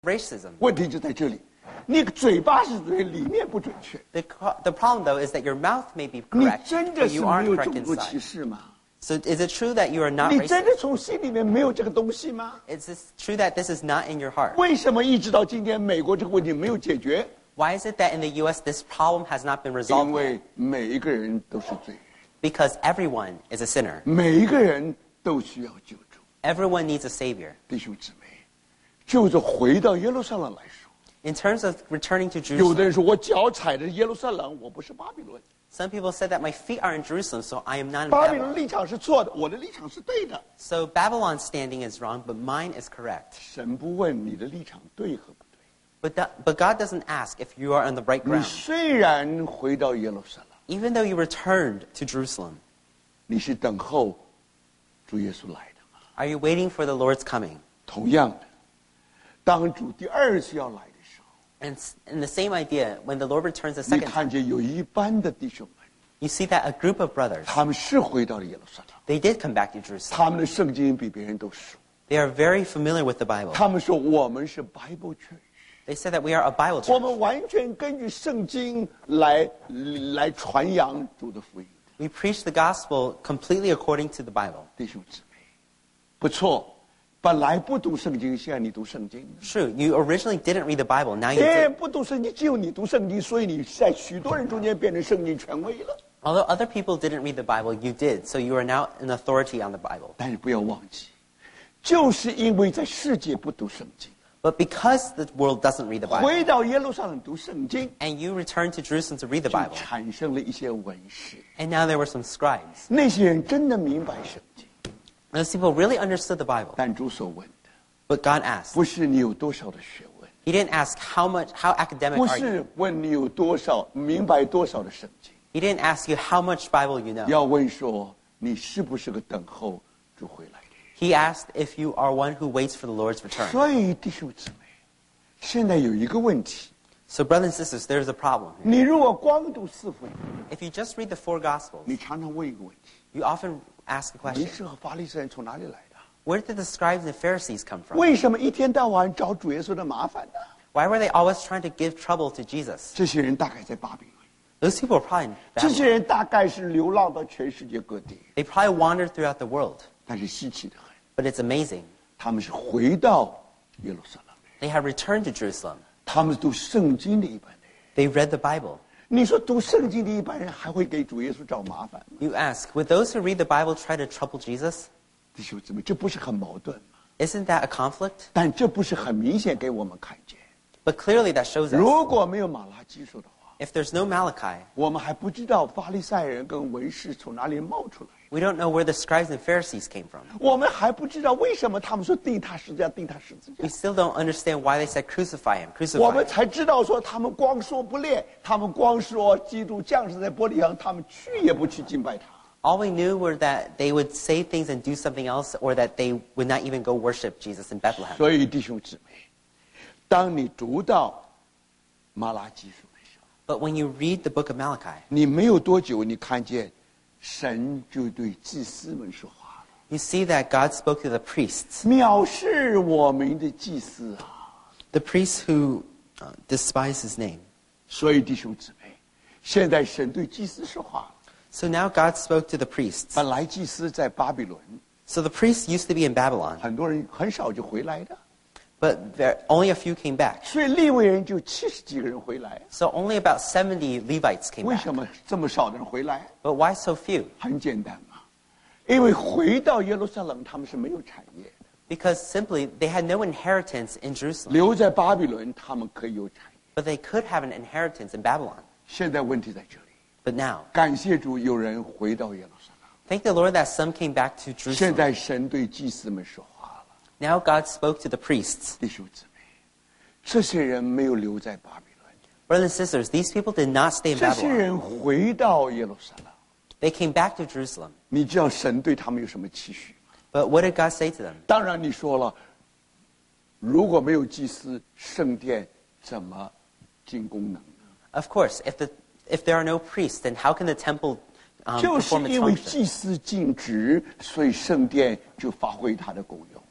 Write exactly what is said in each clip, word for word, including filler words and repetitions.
racism. 问题就在这里，你嘴巴是对，里面不准确。 The, the problem, though, is that your mouth may be 你 correct, 真的 but 是 you 没 aren't 有 correct 种族歧 inside. 视吗？ So is it true that you are not 你真的 racist? 从心里面没有这个东西吗？ Is it true that this is not in your heart? 为什么一直到今天美国这个问题没有解决？ Why is it that in the U S this problem has not been 因 resolved yet? 为每一个人都是罪人， Because everyone is a sinner. 每一个人都需要救助。 Everyone needs a savior. 弟兄姊妹，就是回到耶路撒冷来说， In terms of returning to 有的 Jerusalem, 人说我脚踩着耶路撒冷，我不是巴比伦。 some people said that my feet are in Jerusalem, so I am not in 巴比伦 Babylon. 立场是错的，我的立场是对的。 So Babylon's standing is wrong, but mine is correct. 神不问你的立场对和不对， But, that, but God doesn't ask if you are on the right 你 ground. 虽然回到耶路撒冷， Even though you returned to Jerusalem, 你是等候主耶稣来的吗？ are you waiting for the Lord's coming? 同样的，当主第二次要来的时候， And s- in the same idea, when the Lord returns the 你 second 看 time, 见有一班的弟兄们， you see that a group of brothers, 他们是回到了耶路撒冷， they did come back to Jerusalem. 他们的圣经比别人都熟。 They are very familiar with the Bible. 他们说我们是 Bible Church， They said that we are a Bible 我 church. 们完全根据圣经来来传扬主的福音。 We preach the gospel completely according to the Bible. 弟兄姊妹，不错，本来不读圣经，现在你读圣经。 True, you originally didn't read the Bible, now you 哎， do. 不读圣经，只有你读圣经，所以你在许多人中间变成圣经权威了。 Although other people didn't read the Bible, you did, so you are now an authority on the Bible. 但是不要忘记，就是因为在世界不读圣经， But because the world doesn't read the Bible, 回到耶路撒冷读圣经， and you returned to Jerusalem to read the 就 Bible, 产生了一些文士。 and now there were some scribes. 那些人真的明白圣经， Those people really understood the Bible. 但主所问的 But God asked. 不是你有多少的学问， He didn't ask how much, how academic 不 are you. 是问你有多少明白多少的圣经， He didn't ask you how much Bible you know. 要问说你是不是个等候主回来的人。 He asked if you are one who waits for the Lord's return. 所以弟兄姊妹，现在有一个问题， So brothers and sisters, there's a problem. 你如果光读四福音， If you just read the four Gospels, 你常常问一个问题： you often ask a 文 question. 士和法利赛人从哪里来的？ Where did the scribes and Pharisees come from? 为什么一天到晚找主耶稣的麻烦呢？ Why were they always trying to give trouble to Jesus? 这些人大概在巴比伦， Those people were probably in 这些 Babylon. 人大概是流浪到全世界各地， They probably wandered throughout the world. 但是稀奇的很， But it's amazing. 他们是回到耶路撒冷的人， They have returned to Jerusalem. 他们是读圣经的一般的人。 They read the Bible. 你说读圣经的一般人还会给主耶稣找麻烦吗？ You ask, would those who read the Bible try to trouble Jesus? 弟兄姊妹，这不是很矛盾吗？ Isn't that a conflict? 但这不是很明显给我们看见。 But clearly that shows us. 如果没有马拉基书的话， If there's no Malachi, 我们还不知道法利赛人跟文士从哪里冒出来， we don't know where the scribes and Pharisees came from. 我们还不知道为什么他们说钉他十字架，钉他十字架 We。still don't understand why they said crucify him, 我 crucify 们 him. 才知道说他们光说不练，他们光说基督降世在玻璃上，他们去也不去敬拜他。 All we knew were that they would say things and do something else, or that they would not even go worship Jesus in Bethlehem. 所以弟兄姊妹，当你读到马拉基书的时候， But when you read the book of Malachi, 你没有多久，你看见神就对祭司们说话了， you see that God spoke to the priests, 藐视我们的祭司啊！ the priests who uh, despise his name. 所以弟兄姊妹，现在神对祭司说话了。 So now God spoke to the priests. 本来祭司在巴比伦， So the priests used to be in Babylon, 很多人很少就回来的， but there, only a few came back. 所以利未人就七十几个人回来。 So only about seventy Levites came 为 back. 什么这么少的人回来？ But why so few? 很简单嘛，因为回到耶路撒冷，他们是没有产业的； Because simply they had no inheritance in Jerusalem, 留在巴比伦，他们可以有产业。 but they could have an inheritance in Babylon. 现在问题在这里， But now, 感谢主，有人回到耶路撒冷。 thank the Lord that some came back to 现 Jerusalem. 在神对祭司们说话了， Now God spoke to the priests. 弟兄姊妹，这些人没有留在巴比伦， Brothers and sisters, these people did not stay in 这些 Babylon. 人回到耶路撒冷。 They came back to Jerusalem. 你知道神对他们有什么期许吗？ But what did God say to them? 当然，你说了，如果没有祭司，圣殿怎么进功能呢？ Of course, if the if there are no priests, then how can the temple um, 就是 perform its 因为 function? 祭司尽职，所以圣殿就发挥它的功用。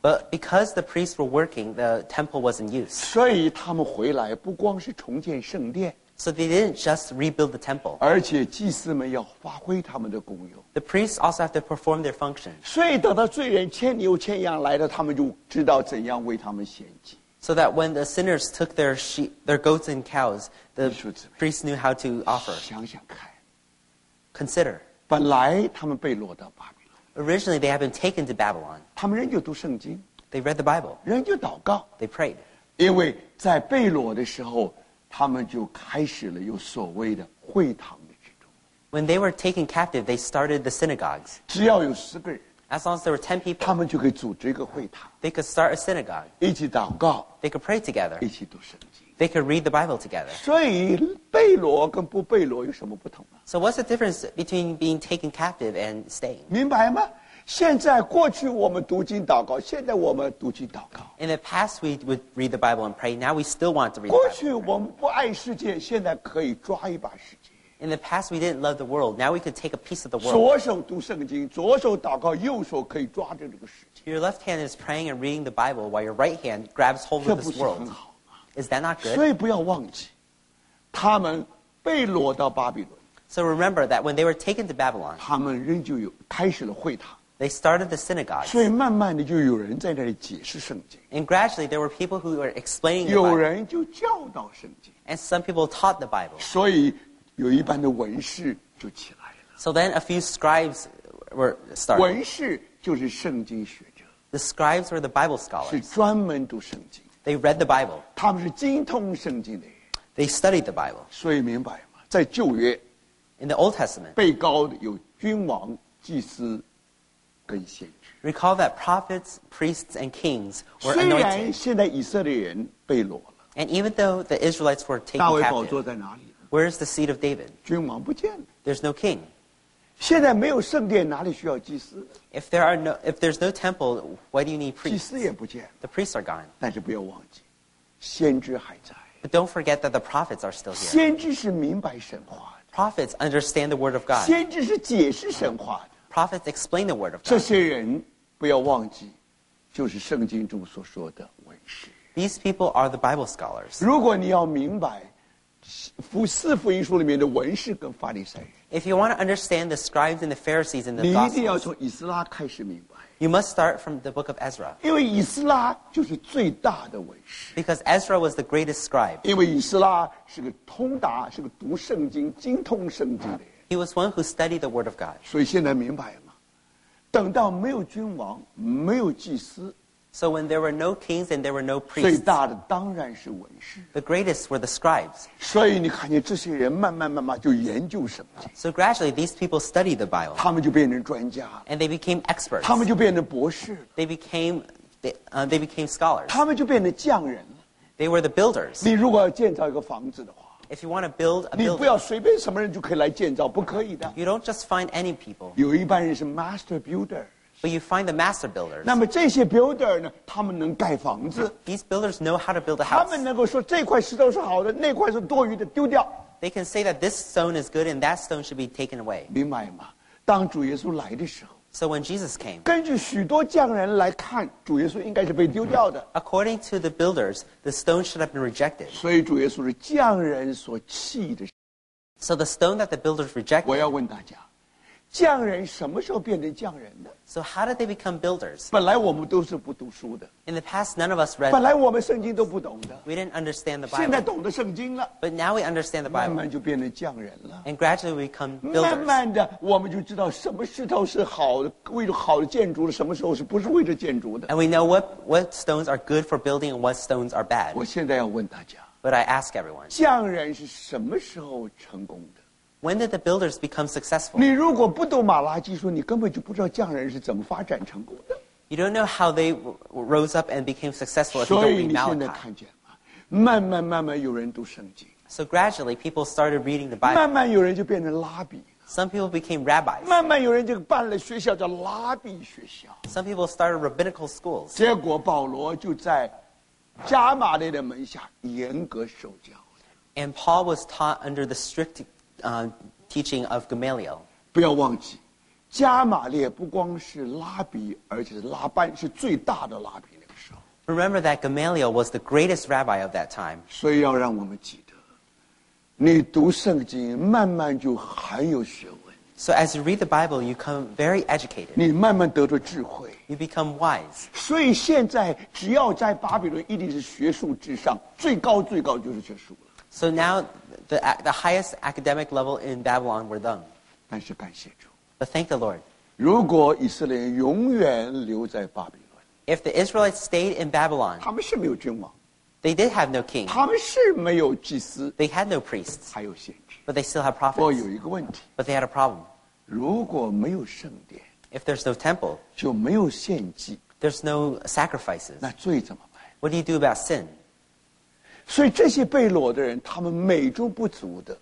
But because the priests were working, the temple was in use. 所以他们回来不光是重建圣殿， So they didn't just rebuild the temple. 而且祭司们要发挥他们的功用。 The priests also have to perform their function. 所以等到罪人牵牛牵羊来了，他们就知道怎样为他们献祭。 So that when the sinners took their sheep, their goats and cows, the 你说怎么样？ priests knew how to offer. 想想看， Consider. 本来他们被落到巴比伦， Originally, they had been taken to Babylon. 他们仍旧读圣经， They read the Bible. 仍旧祷告， They prayed. 因为在被掳的时候，他们就开始了有所谓的会堂的制度。 When they were taken captive, they started the synagogues. 只要有十个人， As long as there were ten 他 people, 们就可以组织一个会堂， they could start a synagogue. 一起祷告， They could pray together. 一起读圣经。 They could read the Bible together. 所以被掳跟不被掳有什么不同呢？ So what's the difference between being taken captive and staying? 明白吗？现在过去我们读经祷告，现在我们读经祷告。 In the past, we would read the Bible and pray. Now we still want to read 过 the Bible. 去我们不爱世界，现在可以抓一把世界。 In the past, we didn't love the world. Now we could take a piece of the world. 左手读圣经，左手祷告，右手可以抓着这个世界， Your left hand is praying and reading the Bible while your right hand grabs hold 这 of 不 this 是很 world. 好吗？ Is that not good? 所以不要忘记，他们被掳到巴比伦， So remember that when they were taken to Babylon, 他们仍旧有开始了会堂， they started the synagogues. 所以慢慢的就有人在那里解释圣经， And gradually, there were people who were explaining the 有 Bible. 人就教导圣经， And some people taught the Bible. 所以有一般的文士就起来了。 So then a few scribes were started. 文士就是圣经学者， The scribes were the Bible 是 scholars. 专门读圣经， They read the Bible. 他们是精通圣经的人， They studied the Bible. 所以明白吗？在旧约 In the Old Testament, 被高的有君王、祭司跟先知。 recall that prophets, priests, and kings were 虽然 anointed. 现在以色列人被掳了， And even though the Israelites were 大 taken 卫宝座 captive, 在哪里呢？ where's the seat of David? 君王不见了。 There's no king. 现在没有圣殿，哪里需要祭司？ If there are no, if there's no temple, why do you need 祭 priests? 司也不见了。 The priests are gone. 但是不要忘记，先知还在。 But don't forget that the prophets are still here. 先知是明白神话 Prophets understand the word of 的， God. 先知是解释神话的。 Prophets explain the word of 这 God. 些人不要忘记，就是圣经中所说的文士。 These people are the Bible scholars. 如果你要明白福四福音书里面的文士跟法利赛人， If you want to understand the scribes and the Pharisees in the 你一定要 Gospels, 从以斯拉开始明白， you must start from the book of Ezra. 因为以斯拉就是最大的文士， Because Ezra was the greatest scribe. 因为以斯拉是个通达，是个读圣经、精通圣经的人。 He was one who studied the word of God. 所以现在明白吗？等到没有君王，没有祭司， So when there were no kings and there were no 最 priests, 大的当然是文士。 the greatest were the scribes. 所以你看见这些人慢慢慢慢就研究圣经， So gradually, these people studied the Bible, 他们就变成专家了， and they became experts. 他们就变成博士了， They became, they, uh, they became scholars. 他们就变成匠人了。 They were the builders. 你如果要建造一个房子的话， If you want to build a 你不 building, 要随便什么人就可以来建造，不可以的。 you don't just find any people, 有一般人是 master builder， but you find the master builders. 那么这些 builder 呢，他们能盖房子， These builders know how to build a 他 house. 们能够说这块石头是好的，那块是多余的，丢掉， They can say that this stone is good and that stone should be taken away. 明白吗？当主耶稣来的时候， So when Jesus came, 根据许多匠人来看，主耶稣应该是被丢掉的。 according to the builders, the stone should have been rejected. 所以主耶稣是匠人所弃的。 So the stone that the builders 我 rejected. 要问大家，匠人什么时候变成匠人的？ So how did they become builders? 本来我们都是不读书的， In the past, none of us 本 read. 来我们圣经都不懂的， We didn't understand the 现在 Bible. 懂得圣经了， But now we understand the 慢 Bible. 慢就变成匠人了。 And gradually we become 慢 builders. 慢的，我们就知道什么石头是好的，为了好的建筑的，什么时候是不是为了建筑的。 And we know what, what stones are good for building and what stones are bad. 我现在要问大家， But I ask everyone, 匠人是什么时候成功的？ when did the builders become successful? 你如果不懂马拉基书，你根本就不知道匠人是怎么发展成功的。 You don't know how they w- rose up and became successful if you 所 don't 以 read 你现在 Malachi. 看见吗？慢慢慢慢有人读圣经， So gradually people started reading the Bible. 慢慢有人就变成拉比， Some people became rabbis. 慢慢有人就办了学校叫拉比学校。 Some people started rabbinical schools. 结果保罗就在加马列的门下严格受教。 And Paul was taught under the strict uh, teaching of Gamaliel. 不要忘记， 加玛列不光是拉比，而且是拉班，是最大的拉比那个时候。 Remember that Gamaliel was the greatest rabbi of that time. 所以要让我们记得，你读圣经慢慢就很有学问， So as you read the Bible, you become very educated. 你慢慢得着智慧。 You become wise. 所以现在只要在巴比伦，一定是学术至上，最高最高就是学术了。 So now the, the highest academic level in Babylon were them. 但是感谢主， But thank the Lord. 如果以色列人永远留在巴比伦， If the Israelites stayed in Babylon, 他们是没有君王， they did have no king. 他们是没有祭司， They had no priests, 还有先知。 but they still had 不过 prophets. 有一个问题， But they had a problem. 如果没有圣殿， If there's no temple, 就没有献祭， there's no sacrifices. 那罪怎么办？ What do you do about sin? 所以这些被掳的人，他们美中不足的。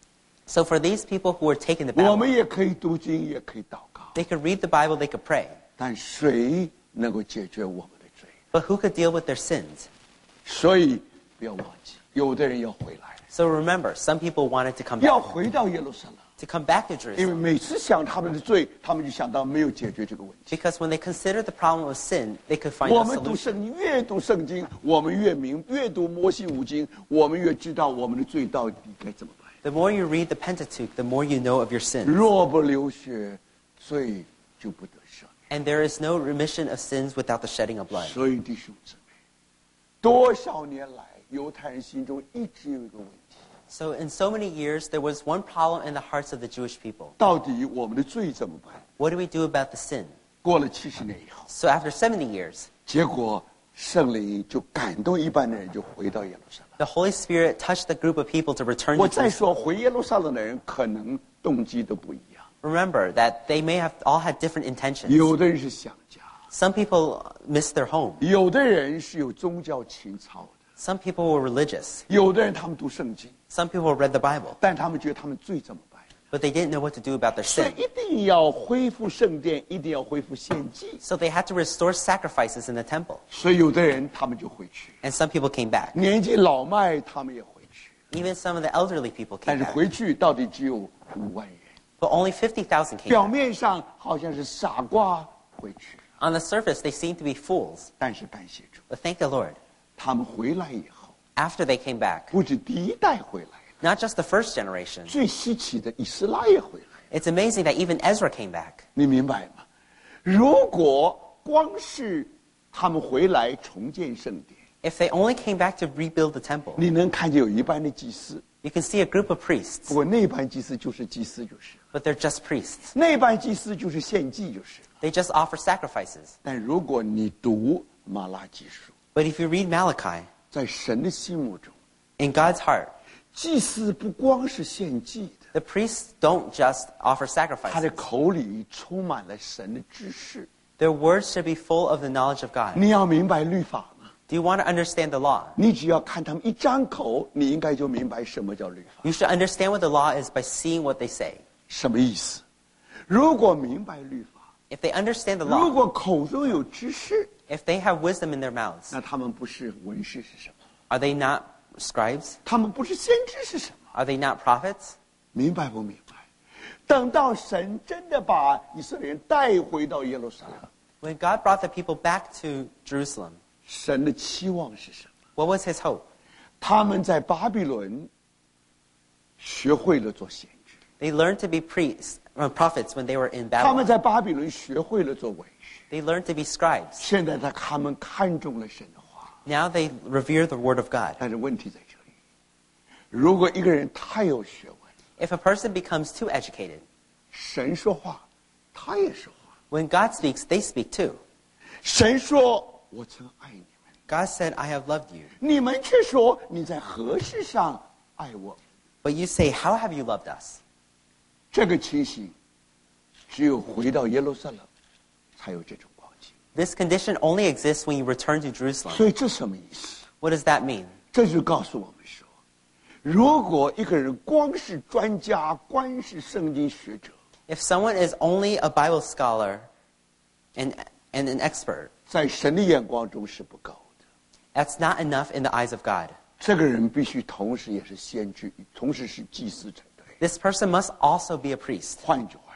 So for these people who were taken to 我们 Babylon, 也可以读经，也可以祷告， they could read the Bible, they could pray. 但谁能够解决我们的罪？ But who could deal with their sins? 所以不要忘记，有的人要回来， So remember, some people wanted to come 要 back, 回到耶路撒冷， to come back to 因为 Jerusalem. 每次想他们的罪，他们就想到没有解决这个问题。 Because when they considered the problem of sin, they could find 我 a 们读 solution. 圣经，越读圣经，我们越明；越读摩西五经，我们越知道我们的罪到底该怎么办。 The more you read the Pentateuch, the more you know of your sins. 若不流血，罪就不得赦免。 And there is no remission of sins without the shedding of blood. 所以弟兄姊妹，多少年来，犹太人心中一直有一个问题： So in so many years, there was one problem in the hearts of the Jewish people. 到底我们的罪怎么办？ What do we do about the sin? 过了七十年以后， So after seventy years, 结果圣灵就感动一般的人，就回到耶路撒冷。 the Holy Spirit touched the group of people to return 我 to 再 Jerusalem. 说，回耶路撒冷的人可能动机都不一样， Remember that they may have all had different intentions. 有的人是想家， Some people missed their home. 有的人是有宗教情操的， Some people were religious. 有的人他们读圣经， Some people read the Bible. 但他们觉得他们罪怎么办？ But they didn't know what to do about their 所以 sin. 一定要恢复圣殿，一定要恢复献祭。 So they had to restore sacrifices in the temple. 所以有的人他们就回去， And some people came back. 年纪老迈他们也回去， Even some of the elderly people 但 came 是 back. 回去到底只有五万人。 But only fifty thousand came 表 back. 面上好像是傻瓜回去， On the surface, they seemed to be fools. 但是感谢主， But thank the Lord. 他们回来以后， After they came back, 不止第一代回来， not just the first generation, 最稀奇的以斯拉也回来。 it's amazing that even Ezra came back. 你明白吗？如果光是他们回来重建圣殿， If they only came back to rebuild the temple, 你能看见有一班的祭司， you can see a group of 不 priests, 过那班祭司就是祭司就是， but they're just priests. 那班祭司就是献祭就是。 They just offer sacrifices. 但如果你读马拉基书， But if you read Malachi, 在神的心目中， in God's heart, 祭司不光是献祭的， the priests don't just offer 他的 sacrifices. 口里充满了神的知识。 Their words should be full of the knowledge of God. 你要明白律法吗？ Do you want to understand the law? 你只要看他们一张口，你应该就明白什么叫律法， You should understand what the law is by seeing what they say. 什么意思。如果明白律法， If they understand the 如 law, 果口中有知识， if they have wisdom in their mouths, 那他们不是文士是什么？ are they not scribes? 他们不是先知是什么？ Are they not prophets? 明白不明白？等到神真的把以色列人带回到耶路撒冷， When God brought the people back to Jerusalem, 神的期望是什么？ what was his hope? 他们在巴比伦学会了做先知， They learned to be priests, uh, prophets when they were in 他们 Babylon. 在巴比伦学会了做文士。 They learned to be scribes. 现在他他们看中了神的话， Now they revere the word of God. 但是问题在这里：如果一个人太有学问， If a person becomes too educated, 神说话，他也说话。 when God speaks, they speak too. 神说：“我曾爱你们。” God said, I have loved you. 你们却说你在何事上爱我？ But you say, how have you loved us? 这个情形，只有回到耶路撒冷，才有这种光景。 This condition only exists when you return to Jerusalem. 所以这什么意思？ What does that mean? 这就告诉我们说，如果一个人光是专家，光是圣经学者， If someone is only a Bible scholar and, and an expert, 在神的眼光中是不够的。 that's not enough in the eyes of God. 这个人必须同时也是先知，同时是祭司才对。 This person must also be a priest. 换句话说，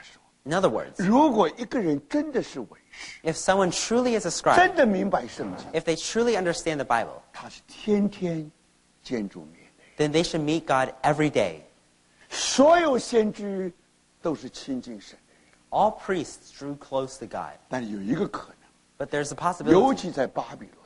In other words, 如果一个人真的是为师， if someone truly is a 真 scribe, 的明白圣经， if they truly understand the Bible, 他是天天见主面的。 then they should meet God every day. 所有先知都是亲近神的人， All priests drew close to God. 但有一个可能， But there's a 尤 possibility, 其在巴比伦，